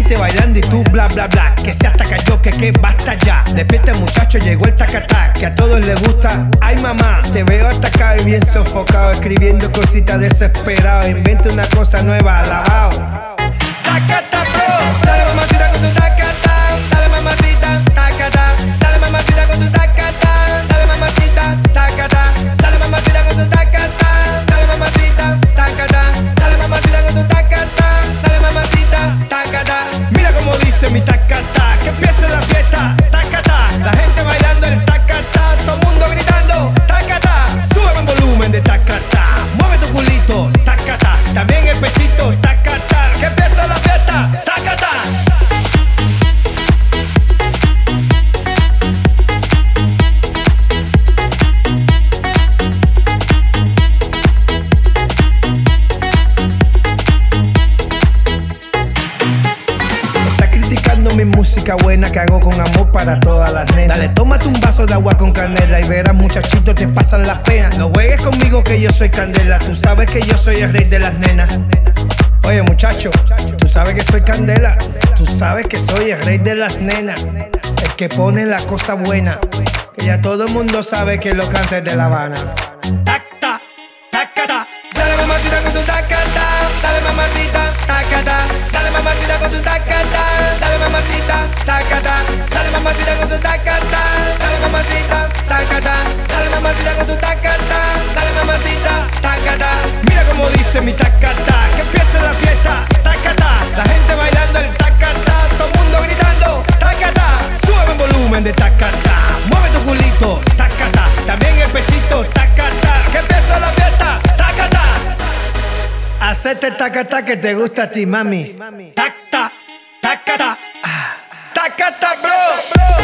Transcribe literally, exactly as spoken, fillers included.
gente bailando y tú bla bla bla. Que se hasta cayó, que que basta ya. Despierta muchacho, llegó el tacatá, que a todos les gusta. Ay mamá, te veo hasta acá y bien sofocado, escribiendo cositas desesperado. Inventa una cosa nueva, alabao. Tacata bro, dale mamacita con tu tacata, dale mamacita, tacata, dale mamacita con tu tacata, dale mamacita, tacata, dale mamacita con tu tacata, dale mamacita, tacata, dale mamacita con tu tacata, dale mamacita, tacata. Mira como dice mi tacata, que empiece la fiesta, tacata, la gente bailando el tacata, todo el mundo gritando, tacata, sube el volumen de tacata, mueve tu culito, tacata, también el pechito, tacata, que empiece la fiesta, tacata. Mi música buena que hago con amor para todas las nenas. Dale, tómate un vaso de agua con canela y verás muchachitos te pasan las penas. No juegues conmigo que yo soy candela, tú sabes que yo soy el rey de las nenas. Oye muchacho, tú sabes que soy candela, tú sabes que soy el rey de las nenas, el que pone la cosa buena, que ya todo el mundo sabe que lo canta es de La Habana. Tacta, tacata, dale mamacita con tu tacata, dale mamacita, tacata, dale mamacita con tu tacata, dale mamacita, tacata, dale mamacita con tu tacata, dale mamacita, tacata, dale mamacita con tu tacata, dale mamacita, tacata. Mira como dice mi tacata, que empiece la fiesta, tacata, la gente bailando el tacata, todo el mundo gritando, tacata, sube el volumen de tacata, mueve tu culito, tacata, también el pechito, tacata, que empiece la fiesta, tacata. Hacete tacata que te gusta a ti, mami. Tacta, tacata, tacata, bro.